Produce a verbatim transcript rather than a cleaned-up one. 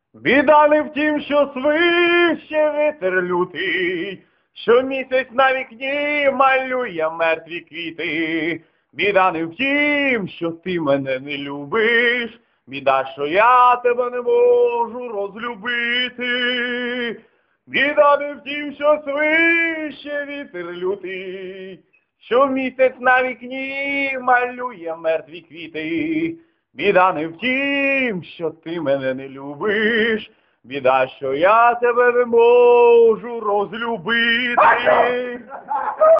Біда не в тім, що свище вітер лютий, що місяць на вікні малює мертві квіти. Біда не в тім, що ти мене не любиш, біда, що я тебе не можу розлюбити. Біда не в тім, що свище вітер лютий, що місяць на вікні малює мертві квіти. Біда не в тім, що ти мене не любиш, біда, що я тебе не можу розлюбити.